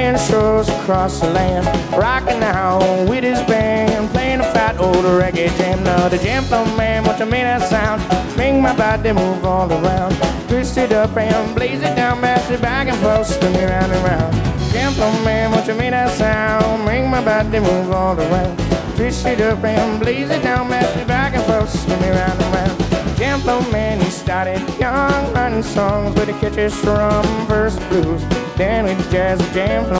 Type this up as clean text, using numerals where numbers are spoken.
playing shows across the land, rocking out with his band, playing a fat old reggae jam. Now the gentleman, what you mean that sound? Make my body move all around, twist it up and blaze it down, mash it back and forth, spin me round and round. Gentleman, what you mean that sound? Make my body move all around, twist it up and blaze it down, mash it back and forth, spin me round and round. Gentleman, he started young, writing songs with a catchy strum, first blues, then with jazz jam.